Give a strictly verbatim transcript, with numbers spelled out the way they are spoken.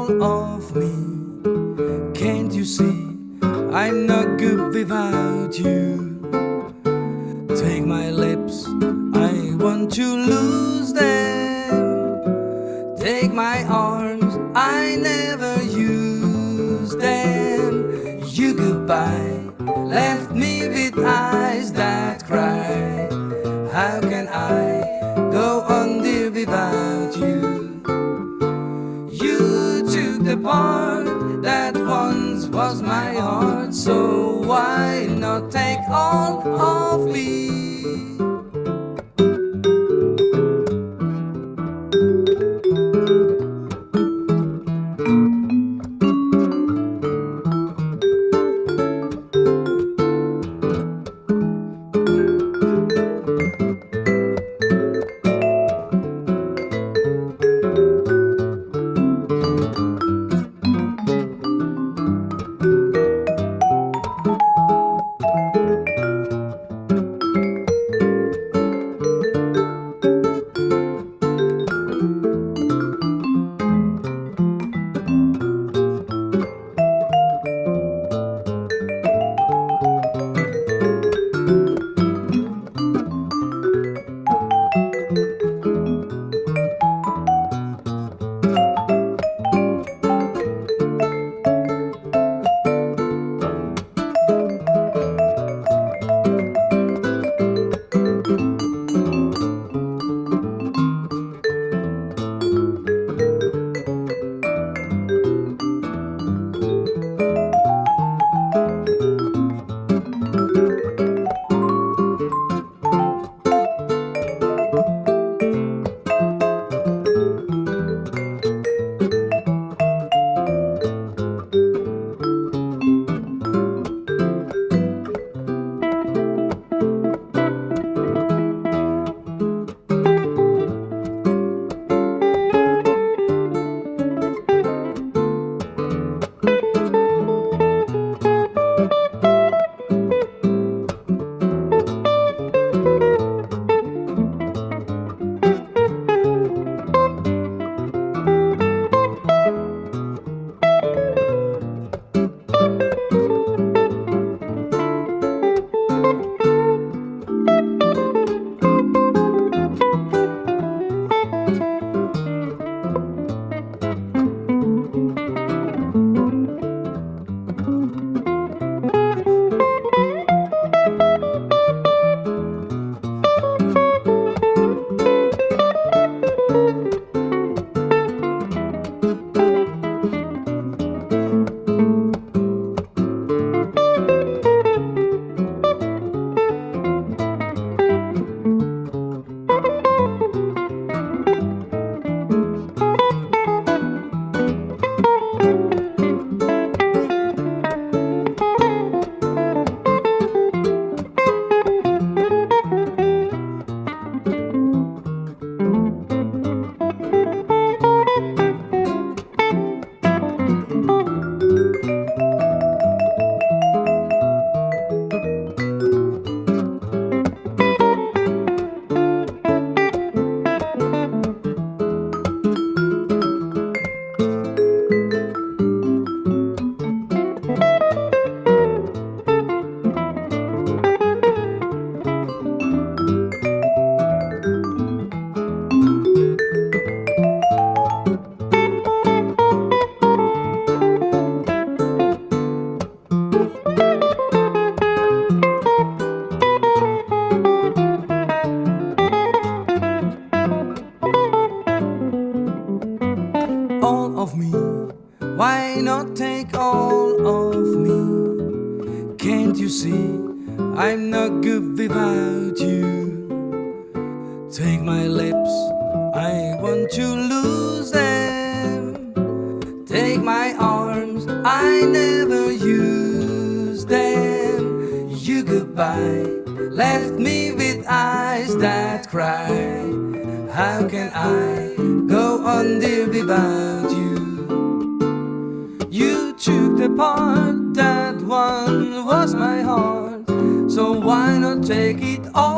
all of me. Can't you see I'm not good without you? Take my lips, I want to lose them. Take my arms, I never use them. You goodbye left me with eyes that cry. How can I go on, dear, without you? You took the part that once was my heart, so why not take all of me? All of me, why not take all of me? Can't you see I'm not good without you? Take my lips, I want to lose them. Take my arms, I never use them. You goodbye left me with eyes that cry. How can I go on, dear, without you? You took the part that one was my heart, so why not take it all?